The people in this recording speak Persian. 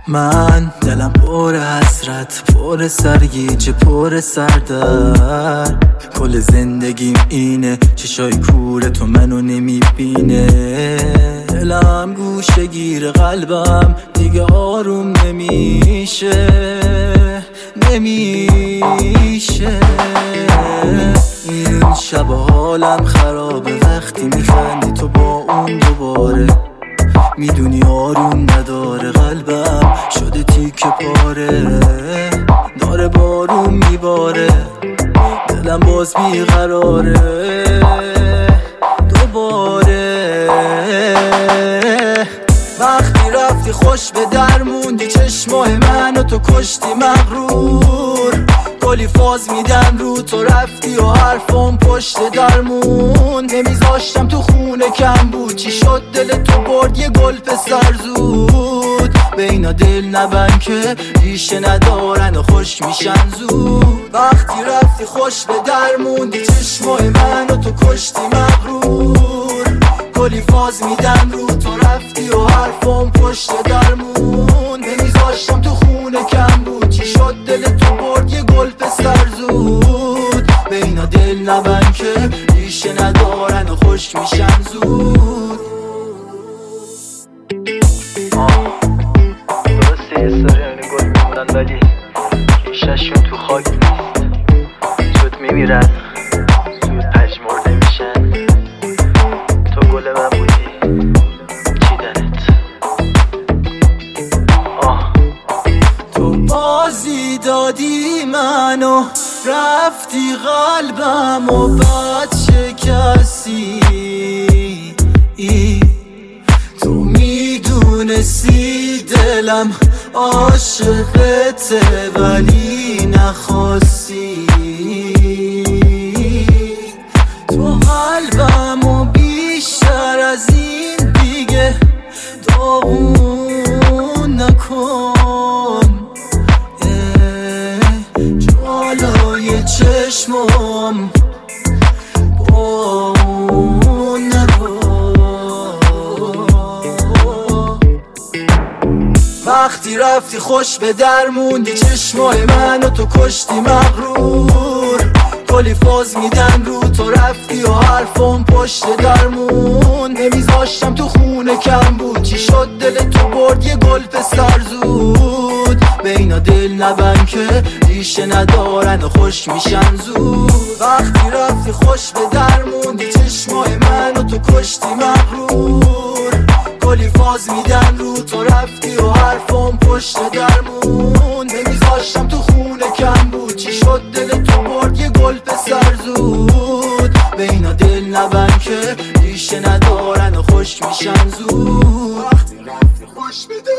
من دلم پر حسرت، پر سرگیجه، پر سردر. کل زندگیم اینه، چشای کور تو منو نمیبینه. دلم گوشه گیر قلبم دیگه آروم نمیشه. این شب حالم خرابه وقتی میخندی تو با اون دوباره. میدونی آروم نداره قلبم، شده تیکه پاره. داره بارون میباره، دلم باز بیقراره دوباره. وقتی رفتی خوش به در موندی، چشمای منو تو کشتی مغرور. کلی فاز میدم رو تو رفتی و حرفم پشت درمون. نمیذاشتم تو خونه کم بود، چی شد دل تو برد یه گل پسر زود. به اینا دل نبند که ریشه ندارن و خوش میشن زود. وقتی رفتی خوش به در موندی، چشمای منو تو کشتی مغرور. کلی فاز میدم رو تو رفتی و حرفم پشت درمون. نمیذاشتم تو خونه کم بود، چی شد دل تو برد یه گل پسر زود. به اینا دل نبند که ریشه ندارن و خوش میشن زود. درسته یه ساری اینه گل میمونن ولی ریشه‌شون تو خاک نیست. زود میمیرن، زود پژمرده میشن. تو گل من بودی چیدنت. تو بازی دادی منو، رفتی قلبم و بد شکستی. تو میدونستی دلم عاشقته ولی نخواستی. تو قلبم و بیشتر از این دیگه داغون نکن. جلوی چشمم با اون نرو. وقتی رفتی خوش به در موندی، چشمای منو تو کشتی مغرور. کلی فاز میدن رو تو رفتی و حرفم پشت درمون. نمیذاشتم تو خونه کم بود، چی شد دل تو برد یه گل پسر زود. به اینا دل نبند که ریشه ندارن و خوش میشن زود. وقتی رفتی خوش به در موندی، چشمای منو تو کشتی مغرور. کلی فاز میدن رو تو رفتی و حرفم پشت درمون. نمیذاشتم تو خونه کم بود، چی شد دل تو برد یه گل پسر زود. به اینا دل نبند که ریشه ندارن و خوش میشن زود. وقتی رفتی خوش به